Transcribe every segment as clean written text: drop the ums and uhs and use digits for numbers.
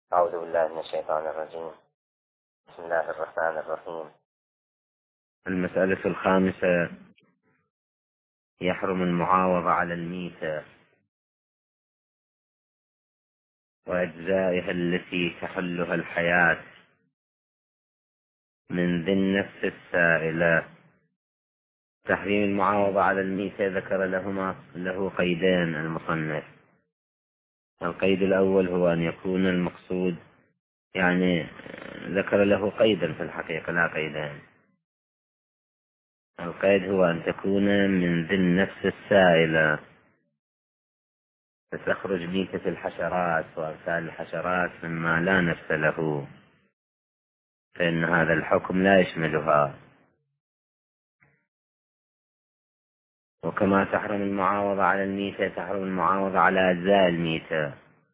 أعوذ بالله من الشيطان الرجيم. بسم الله الرحمن الرحيم. المسألة الخامسة: يحرم المعاوضة على الميتة وأجزائها التي تحلها الحياة من ذي النفس السائلة. تحريم المعاوضة على الميتة ذكر له قيدين المصنف. القيد الأول هو أن يكون المقصود، يعني ذكر له قيدا في الحقيقة لا قيدان. القيد هو أن تكون من ذي النفس السائلة، فتخرج ميتة الحشرات وأمثال الحشرات مما لا نفس له، فإن هذا الحكم لا يشملها. وكما تحرم المعاوضة على الميتة تحرم المعاوضة على أجزاء الميتة،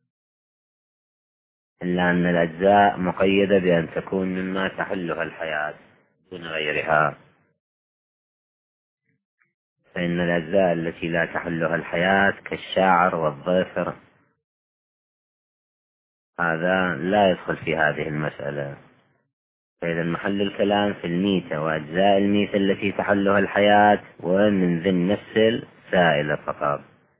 إلا أن الأجزاء مقيدة بأن تكون مما تحلها الحياة دون غيرها، فإن الأجزاء التي لا تحلها الحياة كالشعر والظفر هذا لا يدخل في هذه المسألة. فإذا محل الكلام في الميتة وأجزاء الميتة التي تحلها الحياة ومن ذي النفس السائلة فقط،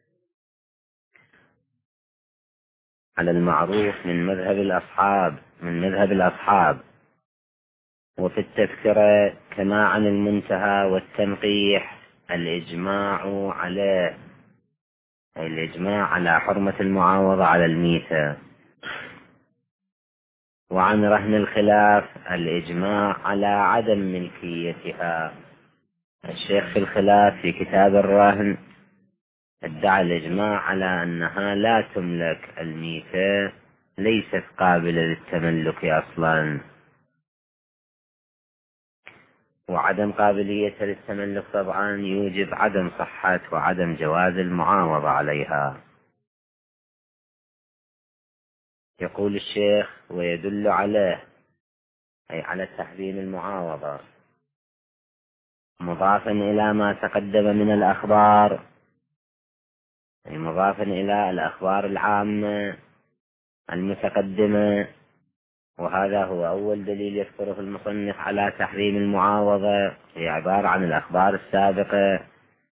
على المعروف من مذهب الأصحاب. وفي التذكرة كما عن المنتهى والتنقيح الإجماع عليه، أي الإجماع على حرمة المعاوضة على الميتة. وعن رهن الخلاف الإجماع على عدم ملكيتها. الشيخ في الخلاف في كتاب الرهن ادعى الإجماع على أنها لا تملك الميتة، ليست قابلة للتملك أصلا، وعدم قابليتها للتملك طبعا يوجب عدم صحة وعدم جواز المعاوضة عليها. يقول الشيخ: ويدل عليه، أي على تحريم المعاوضة، مضافا إلى ما تقدم من الأخبار، أي مضافا إلى الأخبار العامة المتقدمة. وهذا هو أول دليل يذكره المصنف على تحريم المعاوضة، هي عبارة عن الأخبار السابقة،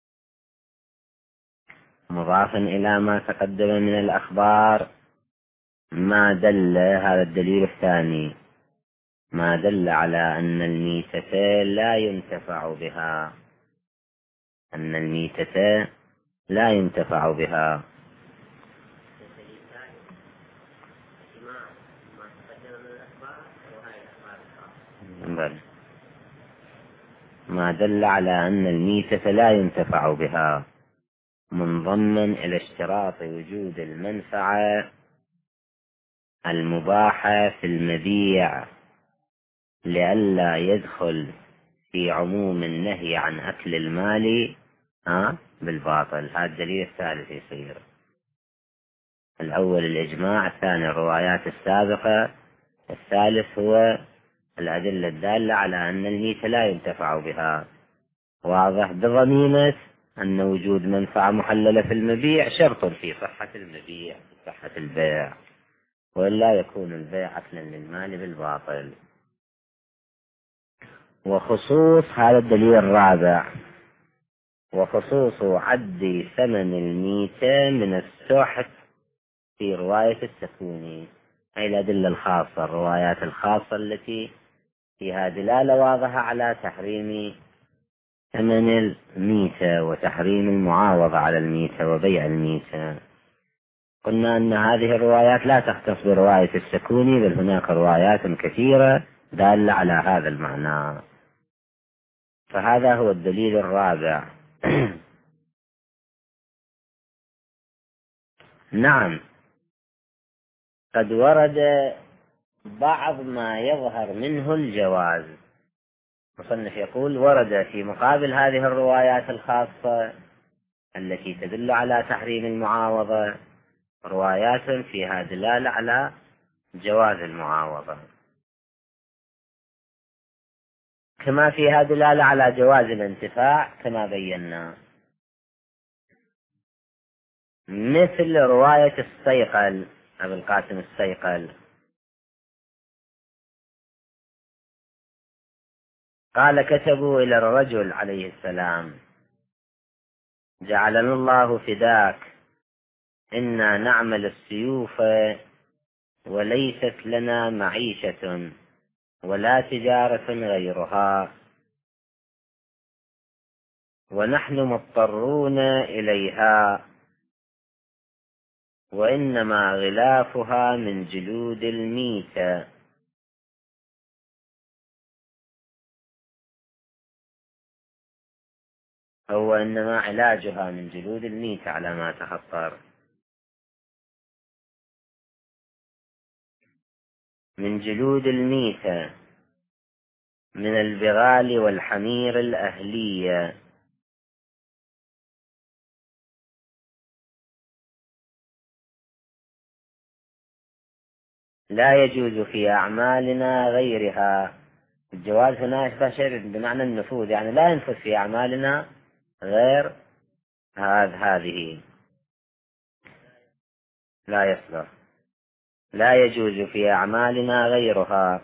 مضافا إلى ما تقدم من الأخبار ما دل، هذا الدليل الثاني، ما دل على أن الميتة لا ينتفع بها، أن الميتة لا ينتفع بها. ما دل على أن الميتة لا ينتفع بها، منضما إلى اشتراط وجود المنفعة المباحة في المبيع، لئلا يدخل في عموم النهي عن أكل المال بالباطل. هذا الدليل الثالث يصير: الأول الإجماع، الثاني الروايات السابقة، الثالث هو الأدلة الدالة على أن الميتة لا ينتفع بها. واضح؟ بضمينة أن وجود منفعة محللة في المبيع شرط في صحة المبيع، في صحة البيع، وإلا يكون البيع أكلا للمال بالباطل. وخصوص هذا الدليل الرابع، وخصوص عد ثمن الميتة من السحت في رواية السكوني، أي الأدلة الخاصة، الروايات الخاصة التي فيها دلالة واضحة على تحريم ثمن الميتة وتحريم المعاوضة على الميتة وبيع الميتة. قلنا أن هذه الروايات لا تختص برواية السكوني، بل هناك روايات كثيرة دالة على هذا المعنى. فهذا هو الدليل الرابع. نعم، قد ورد بعض ما يظهر منه الجواز. مصنف يقول: ورد في مقابل هذه الروايات الخاصة التي تدل على تحريم المعاوضة روايات فيها دلالة على جواز المعاوضة، كما فيها دلالة على جواز الانتفاع كما بينا، مثل رواية الصيقل، أبي القاسم الصيقل قال كتبوا إلى الرجل عليه السلام: جعلنا الله فداك، إنا نعمل السيوف وليست لنا معيشة ولا تجارة غيرها، ونحن مضطرون إليها، وإنما غلافها من جلود الميتة. هو إنما علاجها من جلود الميتة على ما تخطر، من جلود الميتة، من البغال والحمير الأهلية. لا يجوز في أعمالنا غيرها. الجواز هنا يشبه شيء بمعنى النفوذ، يعني لا ينفذ في أعمالنا غير هذه، لا يصلح. لا يجوز في أعمالنا غيرها،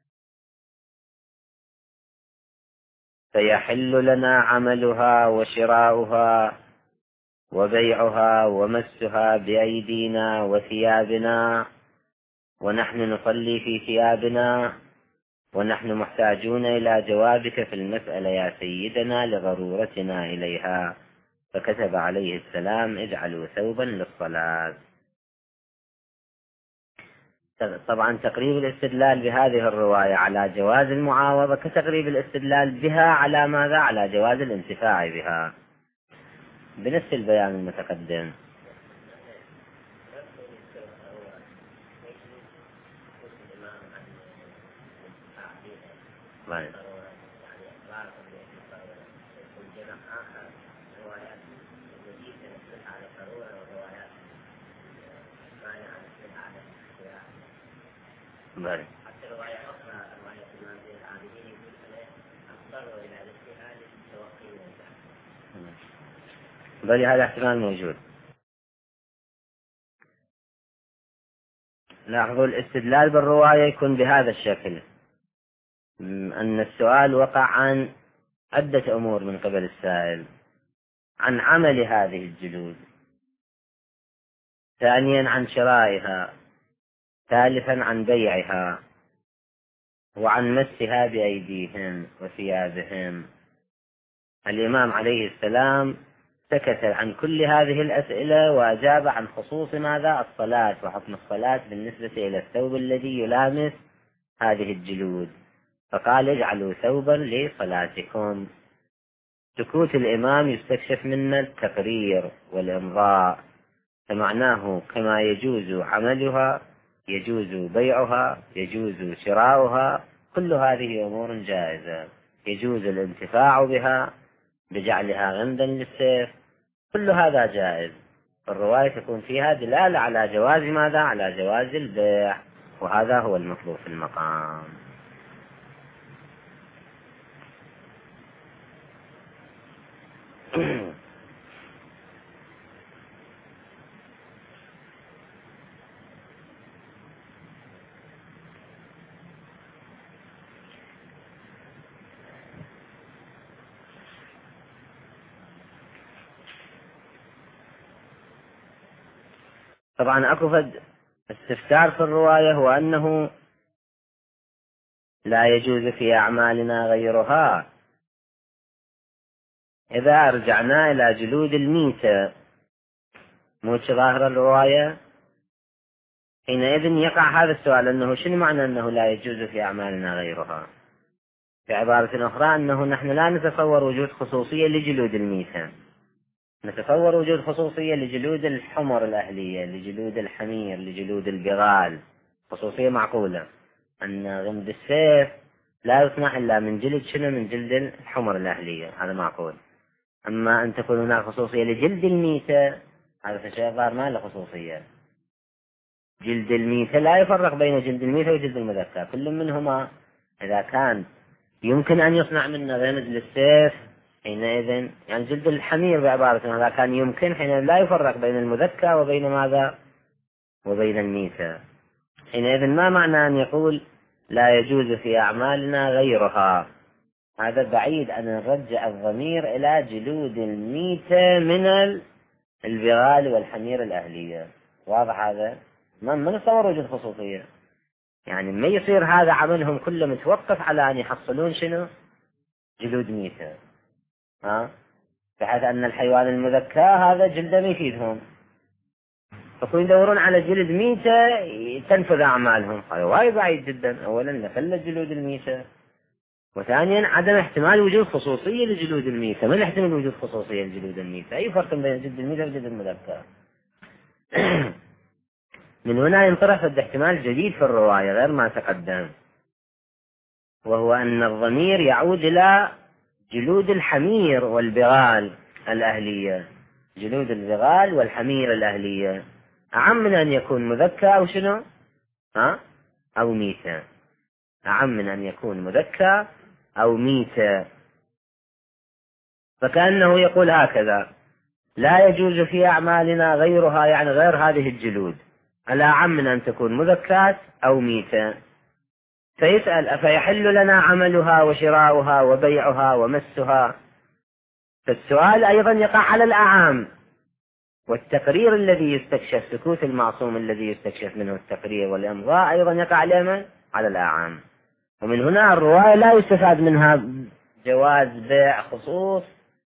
فيحل لنا عملها وشراؤها وبيعها ومسها بأيدينا وثيابنا، ونحن نصلي في ثيابنا، ونحن محتاجون إلى جوابك في المسألة يا سيدنا لضرورتنا إليها. فكتب عليه السلام: اجعلوا ثوبا للصلاة. طبعا تقريب الاستدلال بهذه الرواية على جواز المعاوضة كتقريب الاستدلال بها على ماذا؟ على جواز الانتفاع بها بنفس البيان المتقدم. طيب. بل. بل هذا احتمال موجود. لاحظوا الاستدلال بالرواية يكون بهذا الشكل، أن السؤال وقع عن عدة أمور من قبل السائل: عن عمل هذه الجلود، ثانيا عن شرائها، ثالثا عن بيعها، وعن مسها بأيديهم وثيابهم. الإمام عليه السلام سكت عن كل هذه الأسئلة وأجاب عن خصوص ماذا؟ الصلاة، وحكم الصلاة بالنسبة إلى الثوب الذي يلامس هذه الجلود، فقال: اجعلوا ثوبا لصلاتكم. سكوت الإمام يستكشف منا التقرير والإمضاء، فمعناه كما يجوز عملها يجوز بيعها يجوز شراؤها، كل هذه أمور جائزة، يجوز الانتفاع بها بجعلها غندا للسيف، كل هذا جائز. الرواية تكون فيها دلالة على جواز ماذا؟ على جواز البيع، وهذا هو المطلوب في المقام. طبعا أكو فد استفسار في الرواية، هو أنه لا يجوز في أعمالنا غيرها. إذا رجعنا إلى جلود الميتة مو ظاهر الرواية، حينئذ يقع هذا السؤال: أنه شنو معنى أنه لا يجوز في أعمالنا غيرها؟ بعبارة أخرى أنه نحن لا نتصور وجود خصوصية لجلود الميتة، نتصور وجود خصوصية لجلود الحمر الأهلية، لجلود الحمير، لجلود البغال، خصوصية معقولة. أن غمد السيف لا يصنع إلا من جلد شنو؟ من جلد الحمر الأهلية، هذا معقول. أما أن تكون هناك خصوصية لجلد الميتة، هذا شيء ظاهر ما له خصوصية. جلد الميتة لا يفرق بين جلد الميتة وجلد المذكى، كل منهما إذا كان يمكن أن يصنع منه غمد للسيف حينئذ، يعني جلد الحمير بعبارة هذا كان يمكن، حينئذ لا يفرق بين المذكى وبين ماذا؟ وبين الميتة. حينئذ ما معنى أن يقول لا يجوز في أعمالنا غيرها؟ هذا بعيد أن نرجع الضمير إلى جلود الميتة من البغال والحمير الأهلية. واضح هذا؟ ما نتصور وجود خصوصية، يعني ما يصير هذا عملهم كله متوقف على أن يحصلون شنو؟ جلود ميتة، بحيث أن الحيوان المذكى هذا جلده ما يفيدهم، فكون يدورون على جلد ميتة تنفذ أعمالهم. هذا وايد بعيد جدا. أولا نفل جلود الميتة، وثانيا عدم احتمال وجود خصوصية لجلود الميتة. من يحتمل وجود خصوصية لجلود الميتة؟ أي فرق بين جلد الميتة وجلد المذكى؟ من هنا ينطرح احتمال جديد في الرواية غير ما تقدم، وهو أن الضمير يعود إلى جلود الحمير والبغال الأهلية. جلود البغال والحمير الأهلية أعم من أن يكون مذكى أو شنو؟ أو ميتة. أعم من أن يكون مذكى أو ميتة. فكأنه يقول هكذا: لا يجوز في أعمالنا غيرها، يعني غير هذه الجلود، الأعم من أن تكون مذكاة أو ميتة. فيسأل: أفيحل لنا عملها وشراؤها وبيعها ومسها؟ فالسؤال أيضا يقع على الأعام، والتقرير الذي يستكشف، سكوت المعصوم الذي يستكشف منه التقرير والإمضاء أيضا يقع على الأعام. ومن هنا الرواية لا يستفاد منها جواز بيع خصوص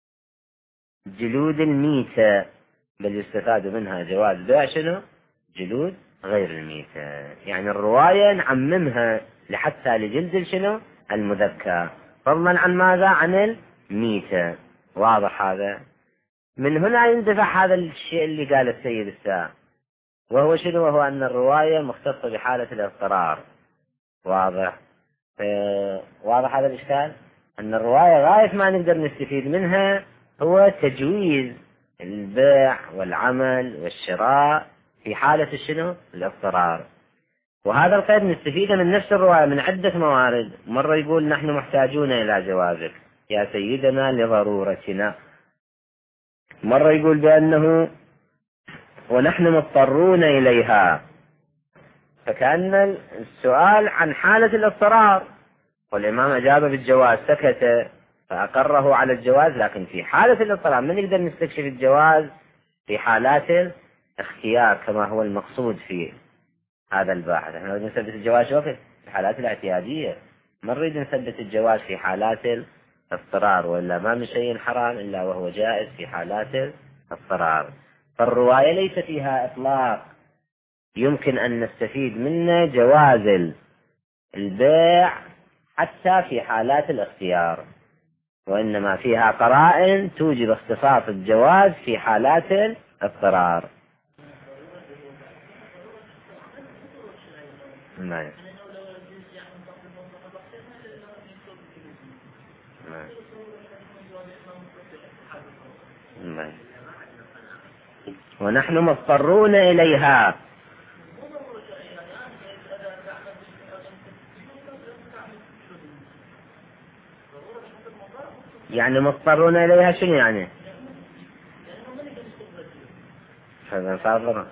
جلود الميتة، بل يستفاد منها جواز بيع شنو؟ جلود غير الميتة. يعني الرواية نعممها لحتى لجلد شنو؟ المذكى، فضلا عن ماذا؟ عن الميتة. واضح هذا؟ من هنا يندفع هذا الشيء اللي قال السيد الساعة، وهو شنو؟ وهو أن الرواية مختصة بحالة الاضطرار. واضح؟ واضح هذا الإشكال؟ أن الرواية غاية ما نقدر نستفيد منها هو تجويز البيع والعمل والشراء في حالة شنو؟ الاضطرار. وهذا القيد نستفيده من نفس الرواية من عدة موارد. مرة يقول: نحن محتاجون إلى جوازك يا سيدنا لضرورتنا. مرة يقول بأنه ونحن مضطرون إليها، فكأن السؤال عن حالة الاضطرار، والإمام أجاب بالجواز، سكت فأقره على الجواز. لكن في حالة الاضطرار من نقدر نستكشف الجواز؟ في حالات الاختيار كما هو المقصود في هذا الباحث. احنا نريد نثبت الجواز وقت في حالات الاعتيادية، ما نريد نثبت الجواز في حالات الاضطرار، وإلا ما من شيء حرام إلا وهو جائز في حالات الاضطرار. فالرواية ليس فيها إطلاق يمكن أن نستفيد منه جواز البيع حتى في حالات الاختيار، وإنما فيها قرائن توجب اختصاص الجواز في حالات الاضطرار. نعم. نعم. ونحن مضطرون إليها. يعني مضطرون إليها شنو يعني؟ هذا صار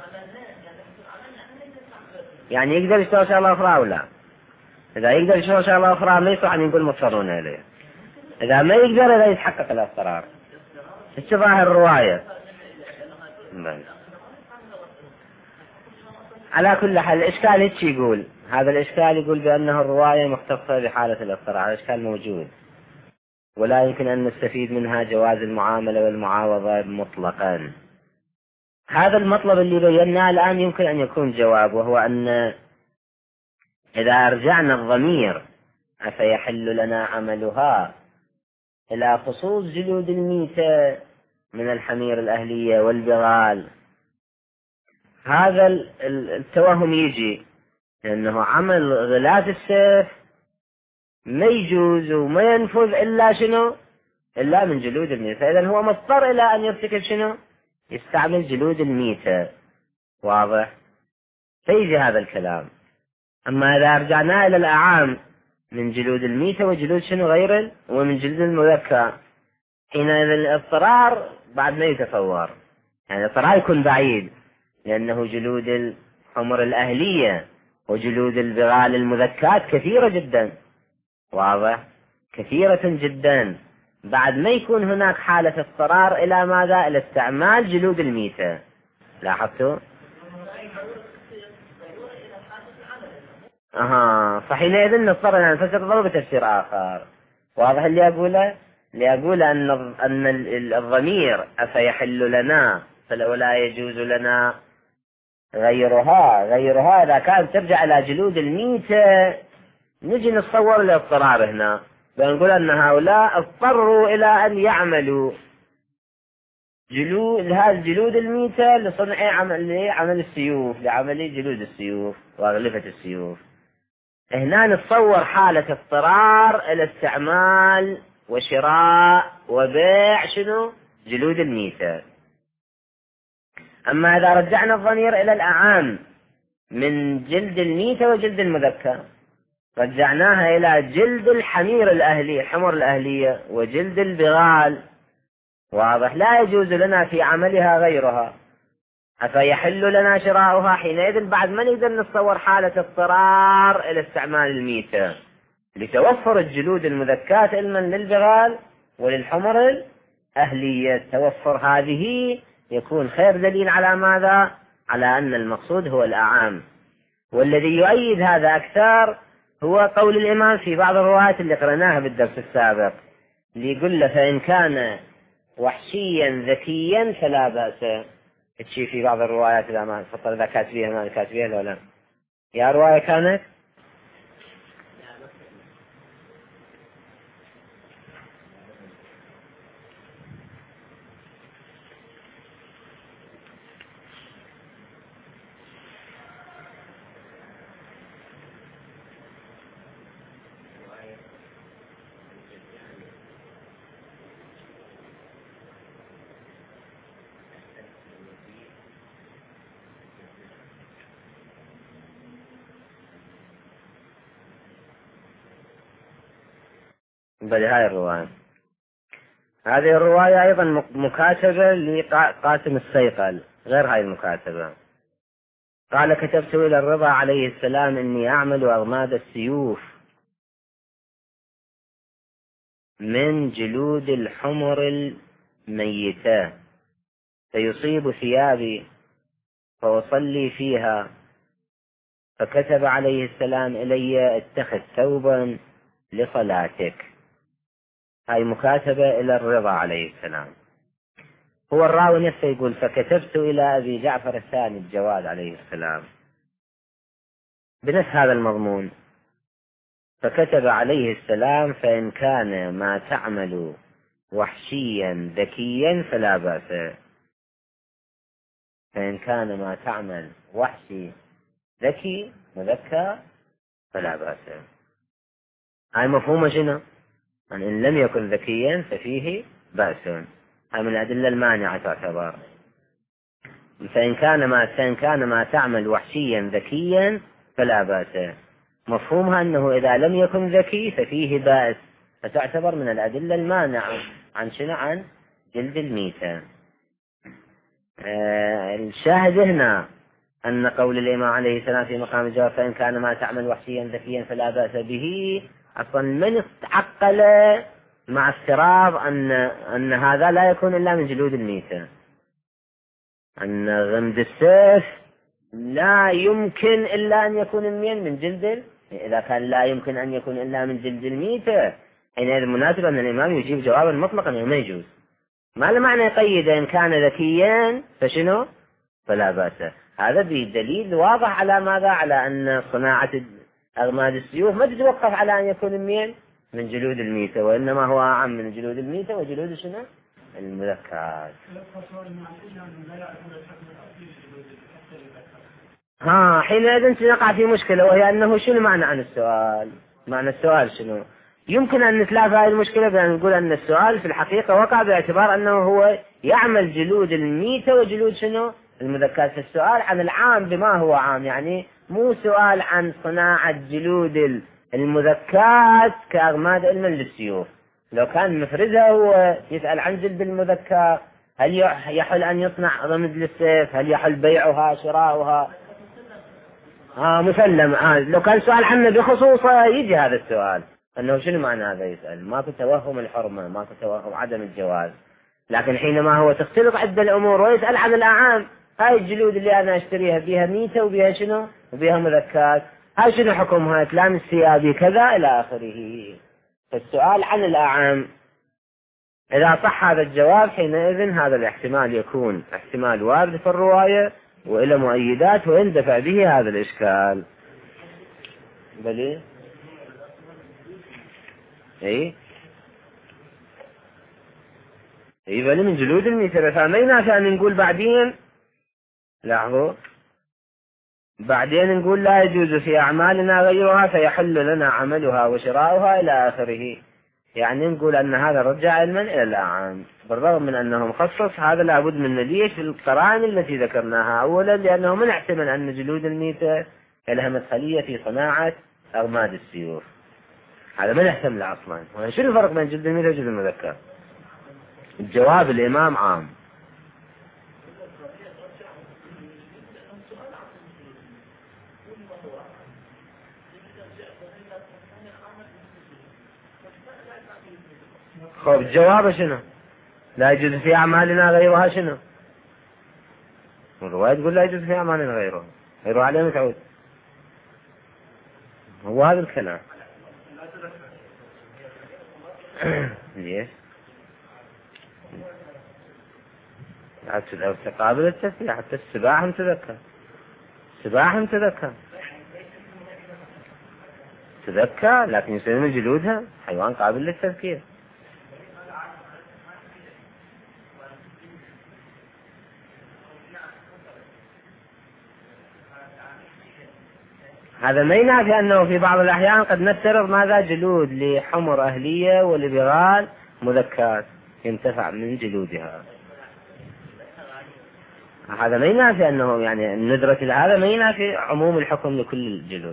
يعني يقدر يشتغل شغلة أخرى أو لا؟ إذا يقدر يشتغل شغلة أخرى ما يصح أن يقول مضطرون إليها. إذا ما يقدر إذا يتحقق الاضطرار. إيش ظاهر الرواية؟ على كل حال الإشكال إيش يقول؟ هذا الإشكال يقول بأنه الرواية مختصة بحالة الاضطرار. هذا الإشكال موجود، ولا يمكن أن نستفيد منها جواز المعاملة والمعاوضة مطلقا. هذا المطلب اللي بيناه الآن يمكن أن يكون جواب، وهو أن إذا أرجعنا الضمير أفيحل لنا عملها إلى خصوص جلود الميتة من الحمير الأهلية والبغال، هذا التوهم يجي لأنه عمل غلاف السيف ما يجوز وما ينفذ إلا شنو؟ إلا من جلود الميتة. إذن هو مضطر إلى أن يرتكب شنو؟ يستعمل جلود الميتة. واضح؟ فيجي هذا الكلام. أما إذا رجعنا إلى الأعام من جلود الميتة وجلود شنو غير ومن جلود المذكى، حينئذ الاضطرار بعد ما يتصور، يعني الاضطرار يكون بعيد، لأنه جلود الحمر الأهلية وجلود البغال المذكات كثيرة جدا. واضح؟ كثيرة جدا بعد ما يكون هناك حالة اضطرار إلى ماذا؟ إلى استعمال جلود الميتة. لاحظتوا؟ فحينئذ نضطر أن نفسر الضرب بتفسير آخر. واضح اللي أقوله؟ اللي أقوله أن الضمير أفيحل لنا ولا يجوز لنا غيرها إذا كانت ترجع إلى جلود الميتة، نجي نتصور الاضطرار هنا، بنقول أن هؤلاء اضطروا إلى أن يعملوا هذه جلود الميتة لصنع عمل السيوف، لعمل جلود السيوف وأغلفة السيوف. هنا نتصور حالة اضطرار إلى استعمال وشراء وبيع جلود الميتة. أما إذا رجعنا الضمير إلى الأعام من جلد الميتة وجلد المذكر، رجعناها إلى جلد الحمر الأهلية وجلد البغال، واضح، لا يجوز لنا في عملها غيرها، أفيحل لنا شراؤها. حينئذ بعد ما نقدر نتصور حالة اضطرار إلى استعمال الميتة لتوفر الجلود المذكاة علما للبغال وللحمر الأهلية. توفر هذه يكون خير دليل على ماذا؟ على أن المقصود هو الأعام. والذي يؤيد هذا أكثر هو قول الإمام في بعض الروايات اللي قرأناها بالدرس السابق، اللي يقول له فإن كان وحشيا ذكيا فلا بأس. تشي في بعض الروايات إذا ما تفضل إذا كاتبيها ما كاتبيها ولا يا رواية كانت بل هاي الرواية. هذه الرواية أيضا مكاتبة لقاسم الصيقل غير هاي المكاتبة. قال كتبت إلى الرضا عليه السلام إني أعمل أغماد السيوف من جلود الحمر الميتة فيصيب ثيابي فأصلي فيها، فكتب عليه السلام إلي اتخذ ثوبا لصلاتك. هاي مكاتبة إلى الرضا عليه السلام. هو الراوي نفسه يقول فكتبت إلى أبي جعفر الثاني الجواد عليه السلام بنفس هذا المضمون، فكتب عليه السلام فإن كان ما تعمل وحشيا ذكيا فلا بأس. فإن كان ما تعمل وحشي ذكي مذكر فلا بأس. هاي مفهومة شنو؟ إن لم يكن ذكيا ففيه بأس. هاي من الأدلة المانعة تعتبر. فإن كان ما تعمل وحشيا ذكيا فلا بأس، مفهومها أنه إذا لم يكن ذكي ففيه بأس، فتعتبر من الأدلة المانعة عن شنو؟ عن جلد الميتة. الشاهد هنا أن قول الإمام عليه السلام في مقام الجواب فإن كان ما تعمل وحشيا ذكيا فلا بأس به، أصلا من تعقل مع افتراض أن هذا لا يكون إلا من جلود الميتة، أن غمد السيف لا يمكن إلا أن يكون من جلد، إذا كان لا يمكن أن يكون إلا من جلد الميتة حينئذ مناسب أن الإمام يجيب جوابا مطلقا ما يجوز. ما المعنى يقيد إن كان ذكيا فشنو فلا بأس؟ هذا بدليل واضح على ماذا؟ على أن صناعة أغماد السيوف ما تتوقف على أن يكون من جلود الميتة، وإنما هو أعم من جلود الميتة وجلود شنو المذكرات. حينئذ سنقع في مشكلة، وهي أنه شنو معنى عن السؤال؟ معنى السؤال شنو؟ يمكن أن نتلافى هذه المشكلة بأن نقول أن السؤال في الحقيقة وقع باعتبار أنه هو يعمل جلود الميتة وجلود شنو المذكرات. في السؤال عن العام بما هو عام، يعني مو سؤال عن صناعة جلود المذكرات كأغماد علما للسيوف. لو كان مفردها هو يسأل عن جلد المذكر، هل يحل أن يصنع رمز للسيف؟ هل يحل بيعها شراؤها؟ مسلم. لو كان سؤال عنه بخصوصه يجي هذا السؤال، أنه شنو معنى هذا يسأل؟ ماكو توهم الحرمة، ماكو توهم عدم الجواز، لكن حينما هو تختلط عدة الأمور ويسأل عن الأعام، هاي الجلود اللي أنا أشتريها بيها ميتة وبيها شنو؟ وبيها مذكات، هاي شنو حكمها؟ تلامس ثيابي كذا إلى آخره. فالسؤال عن الأعام إذا صح هذا الجواب حينئذ هذا الاحتمال يكون احتمال وارد في الرواية وإلى مؤيدات ويندفع به هذا الإشكال. بلي اي بلي من جلود الميتة، فما ينافع أن نقول بعدين، لاحظوا، بعدين نقول لا يجوز في أعمالنا غيرها فيحل لنا عملها وشراؤها إلى آخره، يعني نقول أن هذا رجع علما إلى الأعام، بالرغم من أنه مخصص. هذا لابد من ليش في القرائن التي ذكرناها. أولا لأنه من احتمل أن جلود الميتة لها مدخلية في صناعة أغماد السيوف، هذا من احتمل أصلا. شنو الفرق بين جلد الميتة وجلد المذكر؟ الجواب الإمام عام. خب الجواب شنو؟ لا يجوز في أعمالنا غيرها شنو؟ الرواية تقول لا يجوز في أعمالنا غيرها عليه متعود، هو هذا الكلام. ليش؟ حتى قابل التسبيح، حتى السباح متذكر، السباح متذكر تذكر، لكن يسلم جلودها حيوان قابل للتذكير. هذا ما ينافي أنه في بعض الأحيان قد نفترض ماذا جلود لحمر أهلية ولبغال مذكات ينتفع من جلودها. هذا ما ينافي أنه يعني الندرة هذا ما ينافي عموم الحكم لكل الجلود.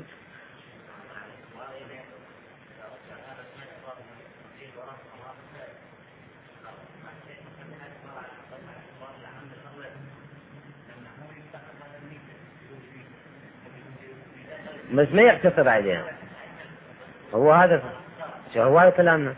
بس ما يقتصر عليها، هو هذا كلامنا.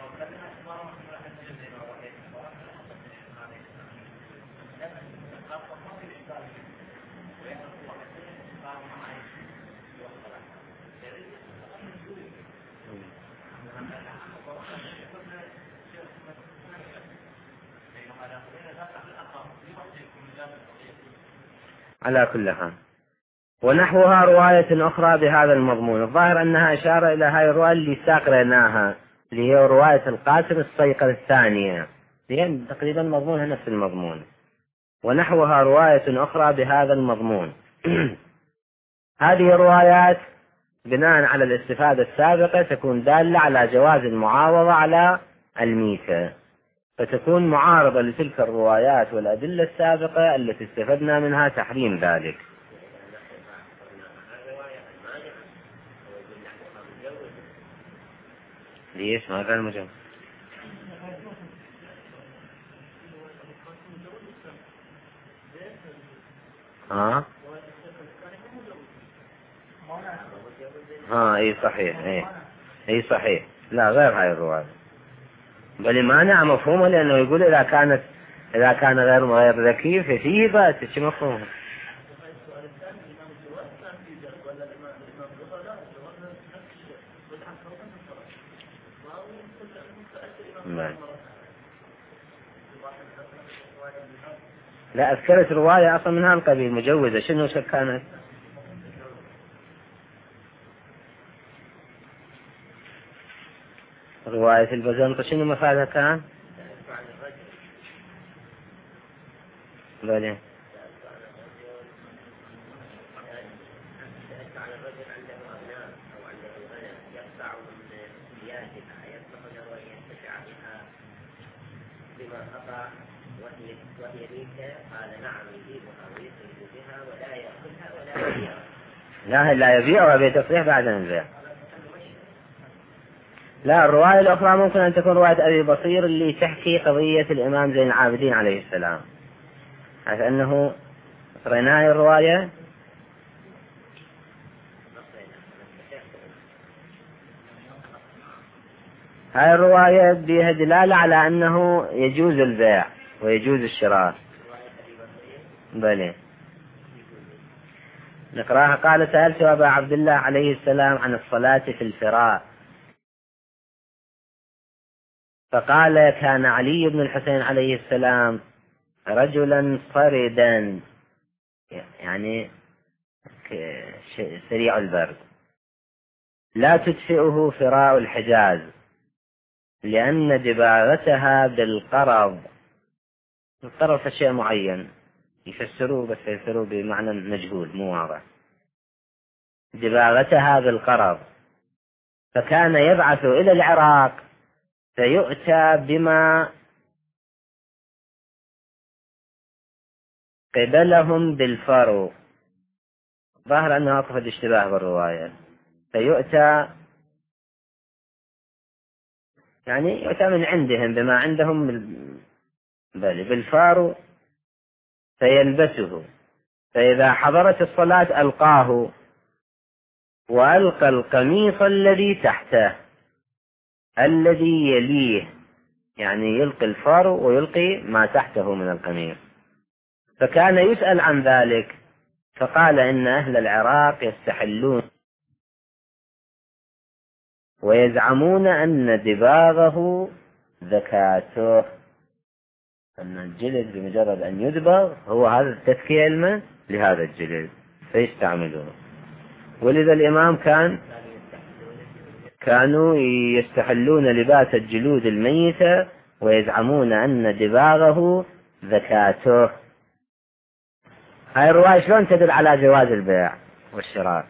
على كل حال، ونحوها رواية أخرى بهذا المضمون. الظاهر أنها إشارة إلى هاي الرواية اللي ساقرناها، اللي هي رواية القاسم الصيقة الثانية، هي تقريبا مضمونها نفس المضمون. ونحوها رواية أخرى بهذا المضمون. هذه الروايات بناء على الاستفادة السابقة تكون دالة على جواز المعاوضة على الميتة، فتكون معارضة لتلك الروايات والأدلة السابقة التي استفدنا منها تحريم ذلك. ليش ما كان مجمع؟ اي صحيح، اي صحيح، لا غير هاي الرواية، بل مانع مفهومه، لأنه يقول إذا كان غير ذكي ففيه بأس، شو مفهومه؟ لا أذكرت رواية أصلا من هالقبيل مجوزة، شنو كانت؟ رواية البزنطة شنو مفادها كان؟ بلي لا يبيعها بتصريح بعد البيع. لا، الرواية الأخرى ممكن أن تكون رواية أبي بصير اللي تحكي قضية الإمام زين العابدين عليه السلام، حيث أنه قرينا الرواية هاي الرواية بها دلالة على أنه يجوز البيع ويجوز الشراء. بلى نقراها. قال: سألت أبا عبد الله عليه السلام عن الصلاة في الفراء، فقال: كان علي بن الحسين عليه السلام رجلا صردا، يعني سريع البرد، لا تدفئه فراء الحجاز، لأن دباغتها بالقرض. القرض شيء معين يفسروه، بس يفسروه بمعنى مجهول مو واضح. دباغتها بالقرض، فكان يبعث إلى العراق فيؤتى بما قبلهم بالفرو. ظاهر أنه أكفد اشتباه بالرواية. فيؤتى يعني يؤتى من عندهم بما عندهم بالفارو، فيلبسه، فإذا حضرت الصلاة ألقاه، وألقى القميص الذي تحته الذي يليه، يعني يلقي الفارو ويلقي ما تحته من القميص. فكان يسأل عن ذلك فقال: إن أهل العراق يستحلون ويزعمون أن دباغه ذكاته، أن الجلد بمجرد أن يدبغ هو هذا التذكية الماء لهذا الجلد فيستعملونه. ولذا الإمام كانوا يستحلون لباس الجلود الميتة ويزعمون أن دباغه ذكاته. هاي الرواية شلون تدل على جواز البيع والشراء؟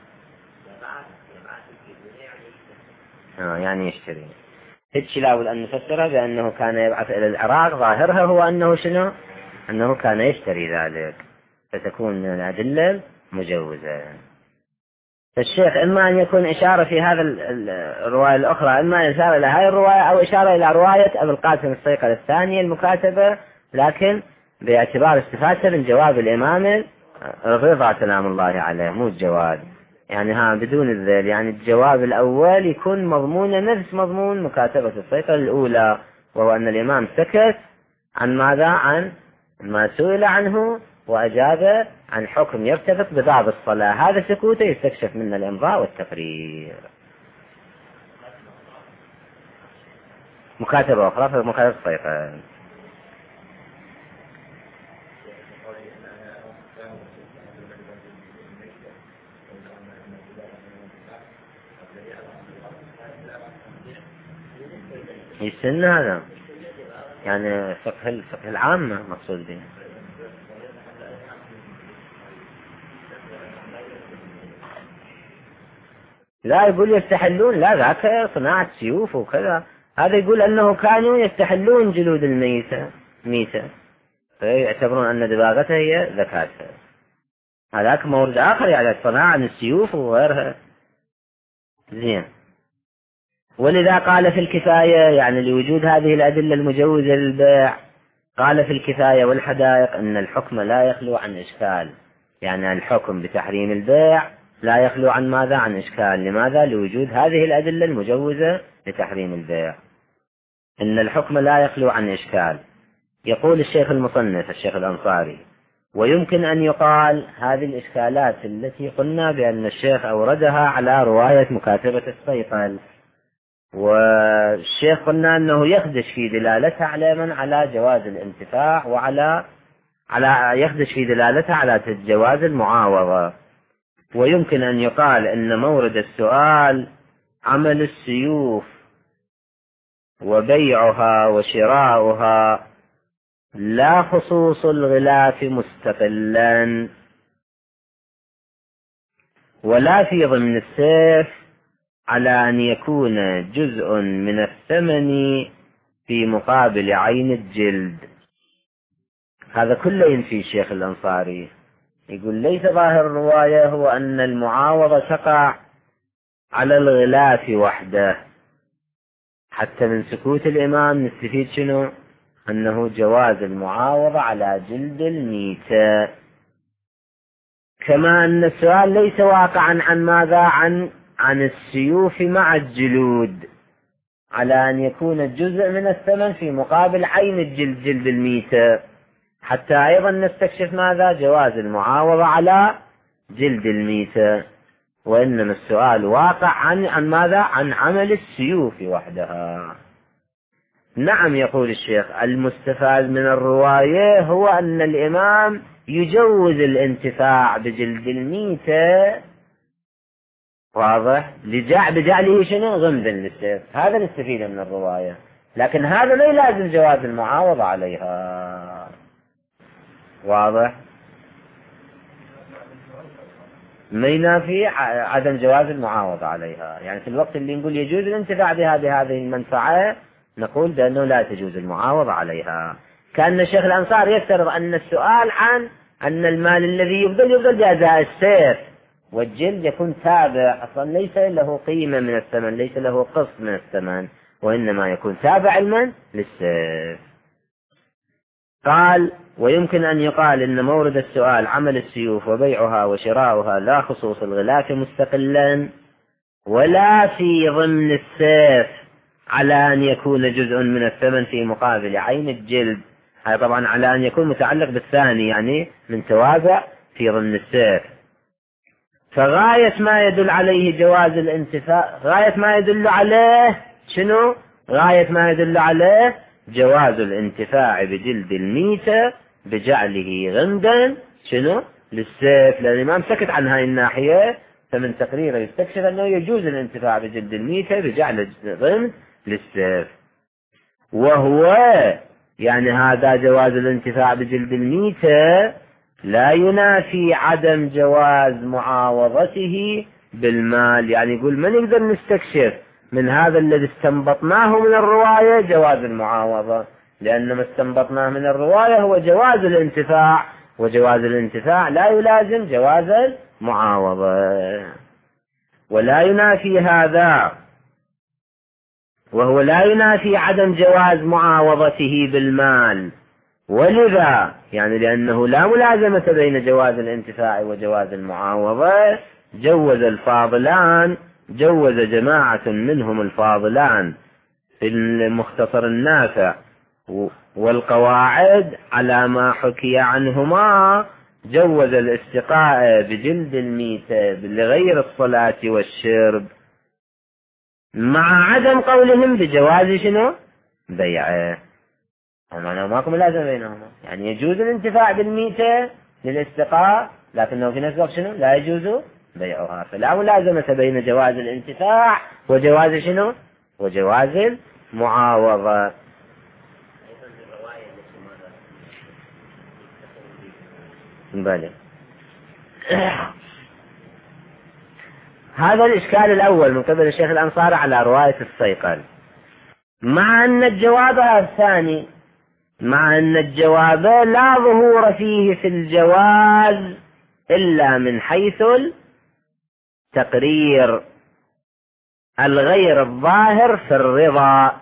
يعني يشتري. هيك لابد أن نفسرها بأنه كان يبعث إلى العراق، ظاهرها هو أنه شنو؟ أنه كان يشتري ذلك، فتكون من الأدلة مجوزة. فالشيخ إما أن يكون إشارة في هذا الرواية الأخرى، إما إشارة إلى هذه الرواية أو إشارة إلى رواية أبي القاسم الصيقل الثانية المكاتبة، لكن باعتبار استفادة من جواب الإمام الرضا سلام الله عليه، مو الجواب يعني بدون الذيل، يعني الجواب الأول يكون مضمون نفس مضمون مكاتبة الصيقل الأولى، وهو أن الإمام سكت عن ماذا؟ عن ما سئل عنه، وأجاب عن حكم يرتبط ببعض الصلاة. هذا سكوته يستكشف منه الإمضاء والتقرير. مكاتبة أخرى في مكاتبة الصيقل. يسن هذا يعني فقه العامة مقصود به. لا يقول يستحلون، لا ذاك صناعة سيوف وكذا. هذا يقول أنه كانوا يستحلون جلود ميتة فيعتبرون أن دباغتها هي ذكاتها. هذاك مورد آخر يعني صناعة من السيوف وغيرها. زين. ولذا قال في الكفاية، يعني لوجود هذه الأدلة المجوزة للبيع، قال في الكفاية والحدائق أن الحكم لا يخلو عن إشكال. يعني الحكم بتحريم البيع لا يخلو عن ماذا؟ عن إشكال. لماذا؟ لوجود هذه الأدلة المجوزة لتحريم البيع. إن الحكم لا يخلو عن إشكال. يقول الشيخ المصنف الشيخ الأنصاري: ويمكن أن يقال هذه الإشكالات التي قلنا بأن الشيخ أوردها على رواية مكاتبة الصيقل، والشيخ قلنا أنه يخدش في دلالتها على من؟ على جواز الانتفاع، وعلى يخدش في دلالتها على جواز المعاوضة. ويمكن أن يقال أن مورد السؤال عمل السيوف وبيعها وشراؤها، لا خصوص الغلاف مستقلا، ولا في ضمن السيف على أن يكون جزء من الثمن في مقابل عين الجلد. هذا كله ينفي الشيخ الأنصاري، يقول ليس ظاهر الرواية هو أن المعاوضة تقع على الغلاف وحده. حتى من سكوت الإمام نستفيد شنو؟ أنه جواز المعاوضة على جلد الميتة. كما أن السؤال ليس واقعا عن ماذا؟ عن السيوف مع الجلود، على أن يكون جزء من الثمن في مقابل عين الجلد، جلد الميتة، حتى أيضا نستكشف ماذا؟ جواز المعاوضة على جلد الميتة. وإنما السؤال واقع عن ماذا؟ عن عمل السيوف وحدها. نعم، يقول الشيخ، المستفاد من الرواية هو أن الإمام يجوز الانتفاع بجلد الميتة، واضح، بجعله شنو؟ غمدا للسيف. هذا نستفيد من الرواية، لكن هذا لا يلازم جواز المعاوضة عليها. واضح؟ ما ينافي عدم جواز المعاوضة عليها. يعني في الوقت اللي نقول يجوز الانتفاع بهذه المنفعة، نقول بأنه لا تجوز المعاوضة عليها. كأن الشيخ الأنصار يفترض أن السؤال عن أن المال الذي يبذل بأداء السيف، والجلد يكون تابع، أصلا ليس له قيمة من الثمن، ليس له قسط من الثمن، وإنما يكون تابع المن للسيف. قال: ويمكن أن يقال إن مورد السؤال عمل السيوف وبيعها وشراؤها، لا خصوص الغلاف مستقلا، ولا في ضمن السيف على أن يكون جزء من الثمن في مقابل عين الجلد. هذا طبعا على أن يكون متعلق بالثاني، يعني من توابع في ضمن السيف. فغاية ما يدل عليه جواز الانتفاع، غاية ما يدل عليه شنو؟ غاية ما يدل عليه جواز الانتفاع بجلد الميتة بجعله غمدا شنو؟ للسيف، لأن الإمام سكت عن هاي الناحية، فمن تقريره يستكشف أنه يجوز الانتفاع بجلد الميتة بجعل غمد للسيف. وهو يعني هذا جواز الانتفاع بجلد الميتة لا ينافي عدم جواز معاوضته بالمال. يعني يقول ما نقدر نستكشف من هذا الذي استنبطناه من الرواية جواز المعاوضة، لأن ما استنبطناه من الرواية هو جواز الانتفاع، وجواز الانتفاع لا يلازم جواز المعاوضة. ولا ينافي هذا، وهو لا ينافي عدم جواز معاوضته بالمال. ولذا يعني لأنه لا ملازمة بين جواز الانتفاع وجواز المعاوضة، جوز الفاضلان، جوز جماعة منهم الفاضلان في المختصر النافع والقواعد على ما حكي عنهما، جوز الاستقاء بجلد الميتة لغير الصلاة والشرب، مع عدم قولهم بجواز شنو؟ بيعه. معناه ماكو ملازمة بينهما، يعني يجوز الانتفاع بالميتة للاستقاء، لكنه في نفس الوقت شنو؟ لا يجوز بيعها. فلا ملازمة بين جواز الانتفاع وجواز شنو؟ وجواز المعاوضة. بلى. هذا الإشكال الأول من قبل الشيخ الأنصاري على رواية الصيقل، مع أن الجواب الثاني، مع أن الجواب لا ظهور فيه في الجواز إلا من حيث التقرير الغير الظاهر في الرضا،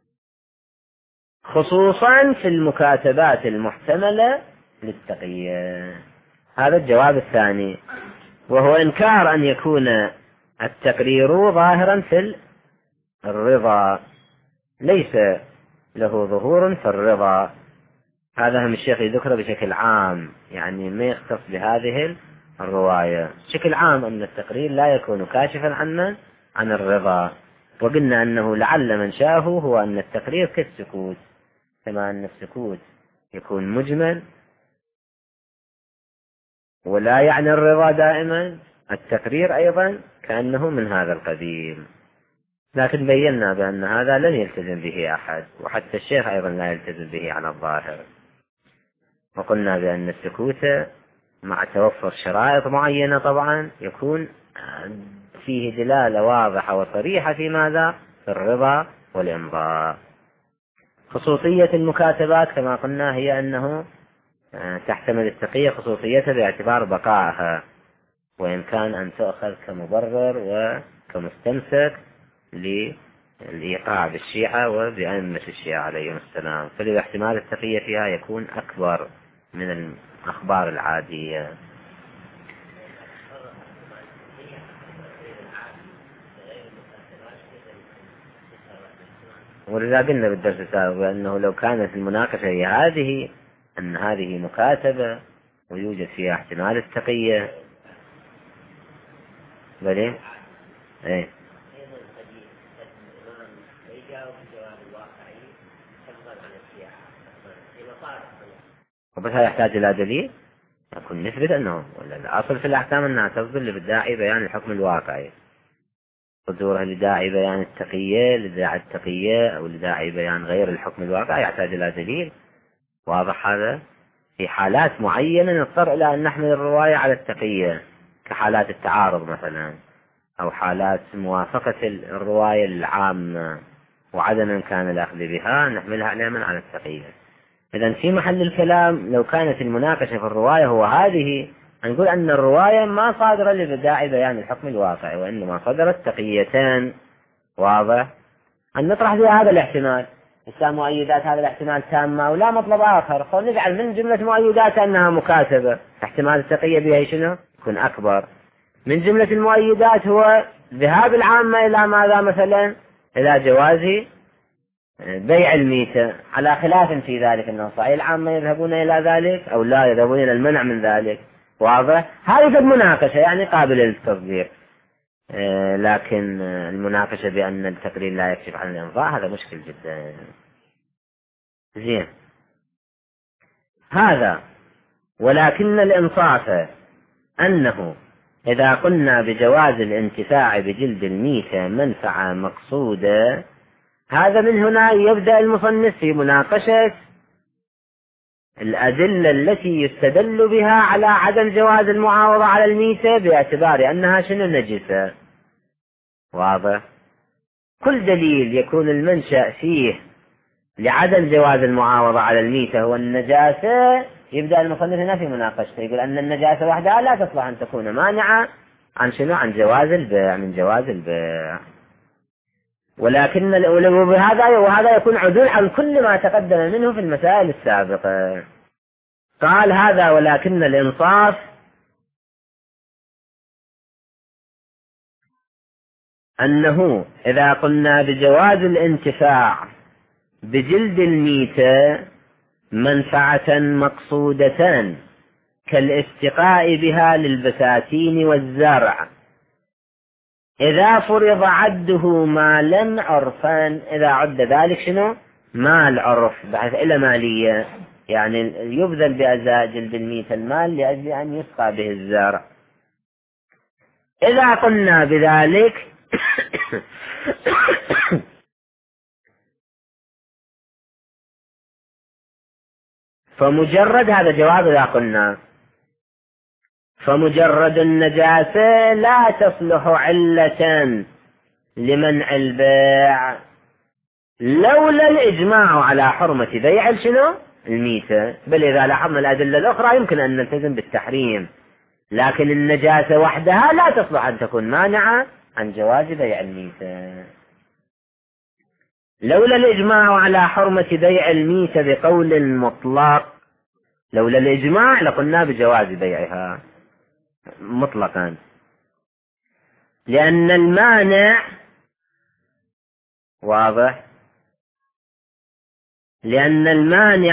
خصوصا في المكاتبات المحتملة للتقية. هذا الجواب الثاني، وهو إنكار أن يكون التقرير ظاهرا في الرضا، ليس له ظهور في الرضا. هذا هم الشيخ يذكره بشكل عام، يعني ما يختص بهذه الرواية. بشكل عام أن التقرير لا يكون كاشفا عن الرضا. وقلنا أنه لعل من شاءه هو أن التقرير كالسكوت، كما أن السكوت يكون مجمل ولا يعني الرضا دائما، التقرير أيضا كأنه من هذا القبيل. لكن بينا بأن هذا لن يلتزم به أحد، وحتى الشيخ أيضا لا يلتزم به على الظاهر. وقلنا بأن السكوت مع توفر شرائط معينة طبعا يكون فيه دلالة واضحة وصريحة في ماذا؟ في الرضا والإمضاء. خصوصية المكاتبات كما قلنا هي أنه تحتمل التقية خصوصيتها باعتبار بقائها، وإن كان أن تؤخذ كمبرر وكمستمسك للإيقاع بالشيعة وبأئمة الشيعة عليهم السلام، فلذا احتمال التقية فيها يكون أكبر من الأخبار العادية. ولذا قلنا بالدرس السابق بأنه لو كانت المناقشة هي هذه، أن هذه مكاتبة ويوجد فيها احتمال التقية، بلي ايه وبس هذا يحتاج إلى دليل يكون نثبت أنه، ولا الأصل في الأحكام أنها تصدر لداعي بيان الحكم الواقعي، صدورها لداعي بيان التقية، لداعي التقية أو لداعي بيان غير الحكم الواقعي يحتاج إلى دليل. واضح هذا؟ في حالات معينة نضطر إلى أن نحمل الرواية على التقية، كحالات التعارض مثلا، أو حالات موافقة الرواية العامة وعدم إمكان الأخذ بها نحملها عليها على التقية. إذن في محل الكلام لو كانت المناقشة في الرواية هو هذه، نقول أن الرواية ما صادرة لداعي بيان الحكم الواقعي، وإنما صدرت تقيتان. واضح؟ أن نطرح بها هذا الاحتمال، إسلام مؤيدات هذا الاحتمال تامة ولا مطلب آخر، فنجعل من جملة مؤيدات أنها مكاتبة، احتمال التقية بها شنو؟ يكون أكبر. من جملة المؤيدات هو ذهاب العامة إلى ماذا مثلا؟ إلى جواز بيع الميتة، على خلاف في ذلك، أنه صحيح العامة يذهبون إلى ذلك أو لا يذهبون إلى المنع من ذلك. واضح؟ هذه المناقشة يعني قابلة للتصديق. لكن المناقشة بأن التقرير لا يكشف عن الإنفاق هذا مشكل جدا. زين هذا. ولكن الإنصاف أنه إذا قلنا بجواز الانتفاع بجلد الميتة منفعة مقصودة، هذا من هنا يبدأ المصنف في مناقشة الأدلة التي يستدل بها على عدم جواز المعاوضة على الميتة باعتبار أنها شنو؟ نجسة. واضح؟ كل دليل يكون المنشأ فيه لعدم جواز المعاوضة على الميتة هو النجاسة، يبدأ المصنف هنا في مناقشته، يقول أن النجاسة وحدها لا تصلح أن تكون مانعة عن شنو؟ عن جواز البيع، من جواز البيع. ولكن وهذا يكون عدول عن كل ما تقدم منه في المسائل السابقة. قال هذا ولكن الإنصاف أنه إذا قلنا بجواز الانتفاع بجلد الميتة منفعة مقصودتان كالاستقاء بها للبساتين والزرع، إذا فرض عده مالا عرفا، إذا عد ذلك شنو؟ مال عرف بحيث إلى مالية، يعني يبذل بأجزاء جلد الميتة المال لأجل أن يسقى به الزرع. إذا قلنا بذلك فمجرد هذا جواب إذا قلنا فمجرد النجاسة لا تصلح علة لمنع البيع، لولا الإجماع على حرمة بيع شنو؟ الميتة. بل إذا لاحظنا الأدلة الأخرى يمكن أن نلتزم بالتحريم، لكن النجاسة وحدها لا تصلح أن تكون مانعة عن جواز بيع الميتة. لولا الإجماع على حرمة بيع الميتة بقول مطلق، لولا الإجماع لقلنا بجواز بيعها مطلقا، لأن المانع واضح، لأن المانع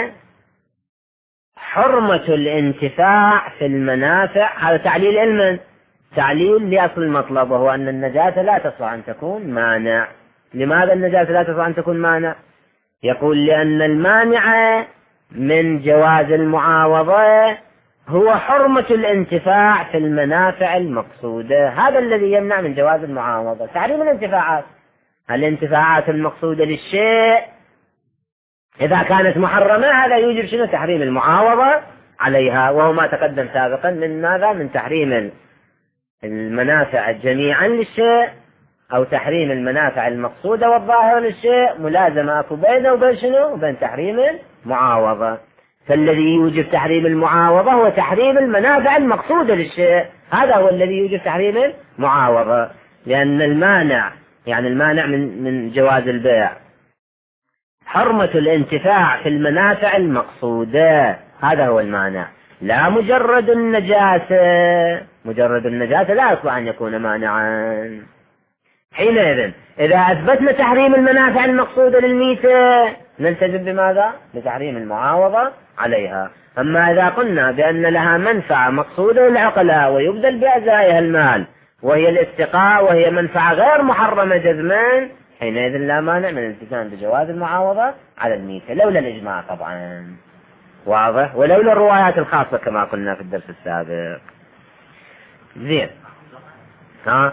حرمة الانتفاع في المنافع. هذا تعليل علما، تعليل لأصل المطلب، وهو أن النجاسة لا تصلح أن تكون مانع. لماذا النجاسة لا تصلح أن تكون مانع؟ يقول لأن المانع من جواز المعاوضة هو حرمة الانتفاع في المنافع المقصودة، هذا الذي يمنع من جواز المعاوضة. تحريم الانتفاعات، الانتفاعات المقصودة للشيء إذا كانت محرمة هذا يوجب شنو؟ تحريم المعاوضة عليها، وهو ما تقدم سابقا من ماذا؟ من تحريم المنافع جميعا للشيء، أو تحريم المنافع المقصودة والظاهرة للشيء، ملازمة أكو بينه وبين شنو؟ وبين تحريم المعاوضة. فالذي يوجب تحريم المعاوضة هو تحريم المنافع المقصودة للشيء، هذا هو الذي يوجب تحريم المعاوضة، لأن المانع يعني المانع من جواز البيع حرمة الانتفاع في المنافع المقصودة، هذا هو المانع، لا مجرد النجاسة. مجرد النجاسة لا يصلح أن يكون مانعا. حينئذ إذا أثبتنا تحريم المنافع المقصودة للميتة نلتزم بماذا؟ بتحريم المعاوضة عليها. أما إذا قلنا بأن لها منفعة مقصودة للعقلاء ويبذل بأزائها المال وهي الاستقاء وهي منفعة غير محرمة جزما، حينئذ لا مانع من الالتزام بجواز المعاوضة على الميتة، لولا الإجماع طبعا، واضح، ولولا الروايات الخاصة كما قلنا في الدرس السابق. زين، ها؟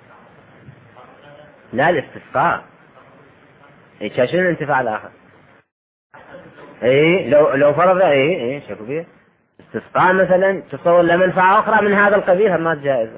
لا، الاستسقاء شنو الانتفاع الآخر؟ لو فرض شكو فيه استسقاء مثلا تصور له منفعة أخرى من هذا القبيل ما جائزة.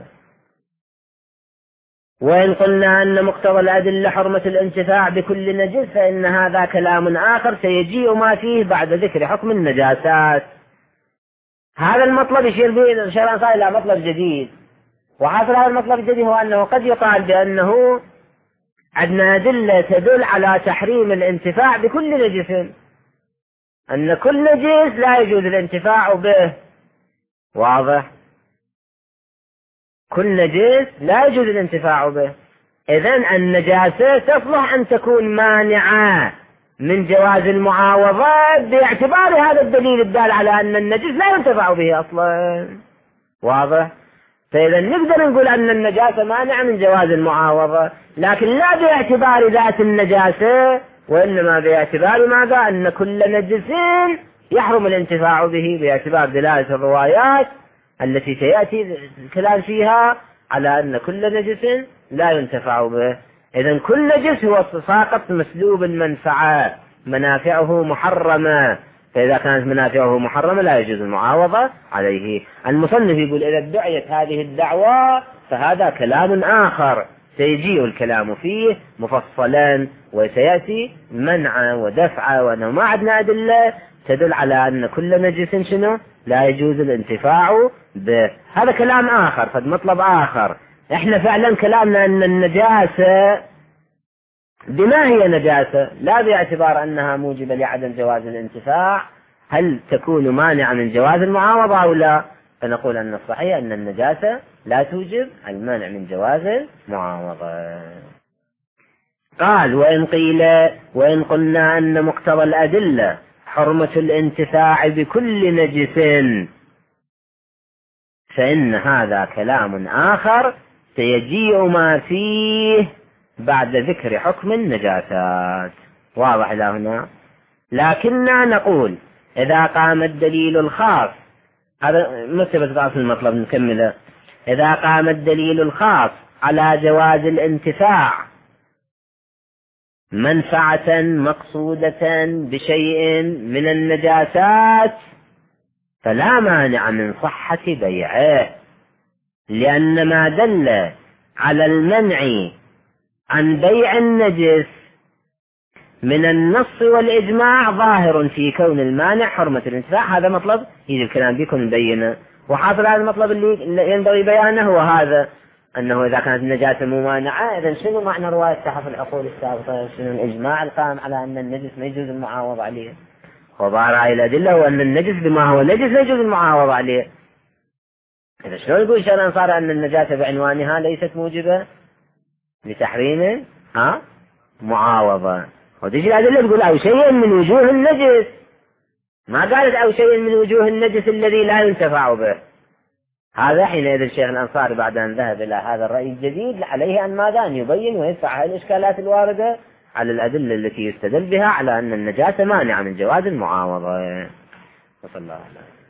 وإن قلنا أن مقتضى الأدلة حرمة الانتفاع بكل نجس فإن هذا كلام آخر سيجيء ما فيه بعد ذكر حكم النجاسات. هذا المطلب يشير به الشيخ الأنصاري إلى مطلب جديد، وحاصل هذا المطلب الجديد هو أنه قد يقال بأنه عندنا أدلة تدل على تحريم الانتفاع بكل نجس، أن كل نجس لا يجوز الانتفاع به، واضح، كل نجس لا يجوز الانتفاع به. إذن النجاسة تصلح أن تكون مانعة من جواز المعاوضات باعتبار هذا الدليل الدال على أن النجس لا ينتفع به أصلا، واضح. فإذا نقدر نقول أن النجاسة مانعة من جواز المعاوضة، لكن لا باعتبار ذات النجاسة، وإنما باعتبار ماذا؟ أن كل نجس يحرم الانتفاع به باعتبار دلالة الروايات التي سيأتي الكلام فيها على أن كل نجس لا ينتفع به. إذن كل نجس هو ساقط مسلوب المنفعة، منافعه محرمة، فإذا كانت منافعه محرمة لا يجوز المعاوضة عليه. المصنف يقول إذا ادعيت هذه الدعوة فهذا كلام آخر سيجيء الكلام فيه مفصلا، وسيأتي منع ودفع، وأنه ما عندنا أدلة تدل على أن كل نجس شنو لا يجوز الانتفاع به. هذا كلام آخر، فد مطلب آخر. احنا فعلا كلامنا أن النجاسة بما هي نجاسة لا باعتبار أنها موجبة لعدم جواز الانتفاع، هل تكون مانعة من جواز المعاوضة أو لا؟ فنقول أن الصحيح أن النجاسة لا توجب المنع من جواز المعاوضة. قال وإن قلنا أن مقتضى الأدلة حرمة الانتفاع بكل نجس فإن هذا كلام آخر سيجيء ما فيه بعد ذكر حكم النجاسات، واضح إلى هنا. لكننا نقول إذا قام الدليل الخاص، هذا مرتبط بأصل المطلب نكمله، إذا قام الدليل الخاص على جواز الانتفاع منفعة مقصودة بشيء من النجاسات فلا مانع من صحة بيعه، لأن ما دل على المنع عن بيع النجس من النص والإجماع ظاهر في كون المانع حرمة الانتفاع. هذا مطلب يجي الكلام بكم مبينه، وحاصل هذا المطلب اللي ينبغي بيانه هو هذا، أنه إذا كانت النجاسة ممانعة إذن شنو معنى رواية تحف العقول السابقة؟ شنو الإجماع القائم على أن النجس ما يجوز المعاوضة عليه؟ وظاهر هذه الأدلة هو أن النجس بما هو نجس لا يجوز المعاوضة عليه. إذا شلون يقول شيخ الأنصاري أن النجاسة بعنوانها ليست موجبة لتحريم معاوضة؟ وتجي الأدلة تقول أو شيء من وجوه النجس، ما قالت أو شيء من وجوه النجس الذي لا ينتفع به. هذا حينئذ الشيخ الأنصاري بعد أن ذهب إلى هذا الرأي الجديد عليه أن ماذا؟ أن يبين ويدفع الإشكالات الواردة على الأدلة التي يستدل بها على أن النجاسة مانعة من جواز المعاوضة. وصلى الله عليه وسلم.